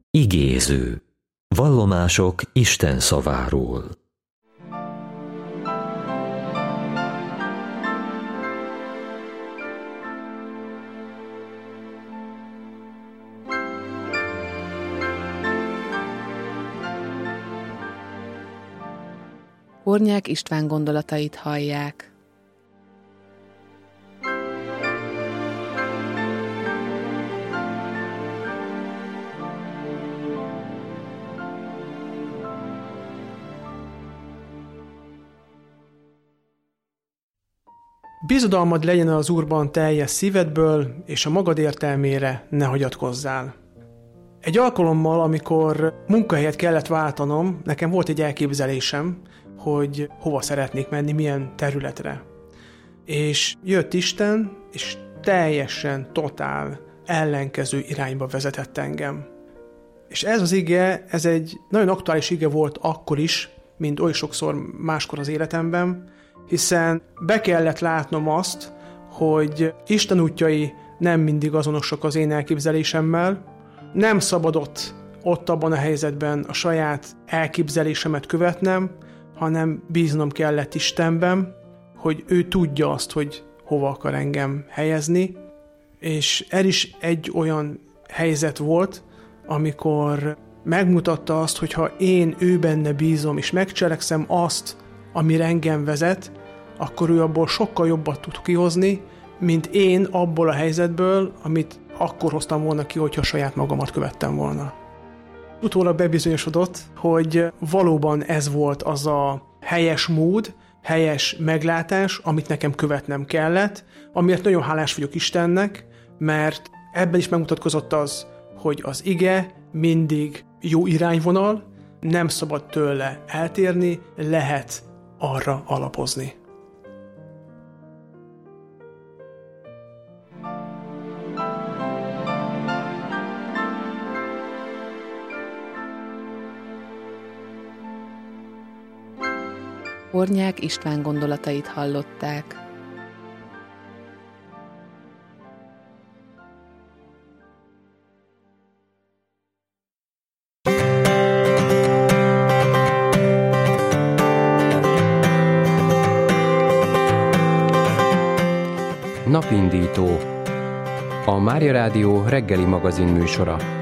Igéző. Vallomások Isten szaváról. Hornyák István gondolatait hallják. Bizodalmad legyen az Úrban teljes szívedből, és a magad értelmére ne hagyatkozzál. Egy alkalommal, amikor munkahelyet kellett váltanom, nekem volt egy elképzelésem, hogy hova szeretnék menni, milyen területre. És jött Isten, és teljesen, totál ellenkező irányba vezetett engem. És ez az ige, ez egy nagyon aktuális ige volt akkor is, mint oly sokszor máskor az életemben, hiszen be kellett látnom azt, hogy Isten útjai nem mindig azonosak az én elképzelésemmel, nem szabadott ott abban a helyzetben a saját elképzelésemet követnem, hanem bíznom kellett Istenben, hogy ő tudja azt, hogy hova akar engem helyezni, és ez is egy olyan helyzet volt, amikor megmutatta azt, hogy ha én ő benne bízom, és megcselekszem azt, amire engem vezet, akkor ő abból sokkal jobbat tud kihozni, mint én abból a helyzetből, amit akkor hoztam volna ki, hogyha saját magamat követtem volna. Utólag bebizonyosodott, hogy valóban ez volt az a helyes mód, helyes meglátás, amit nekem követnem kellett, amiért nagyon hálás vagyok Istennek, mert ebben is megmutatkozott az, hogy az ige mindig jó irányvonal, nem szabad tőle eltérni, lehet arra alapozni. Hornyák István gondolatait hallották. Napindító. A Mária Rádió reggeli magazin műsora.